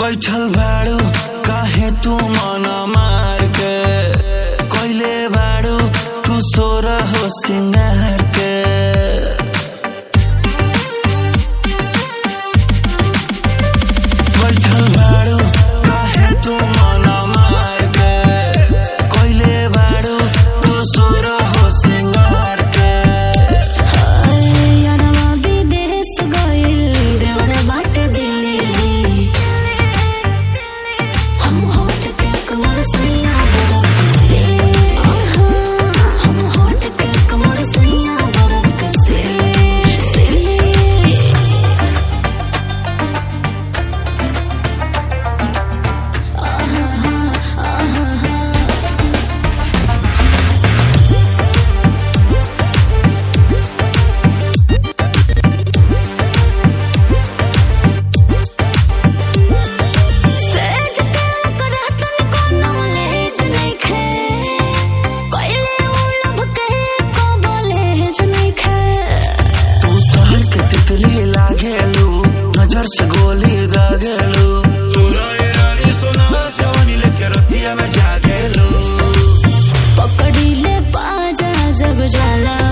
बैठल बाड़ू काहे तू मन मार के कोइले बाड़ू तू सोरा हो सिंगार के बैठल बाड़ू काहे तू मन मार के कोइले बाड़ू तू सोरा हो सिंगार के यारमा विदेश गइल देवर बाटे दिल्ली हम होट के कमर सैया हम होट के कमर सैया बरक से नजर से गोली दागेलू सोना ये रानी सोना जवानी लेके रतिया में जागेलू पकड़ी ले बाजा जब जाला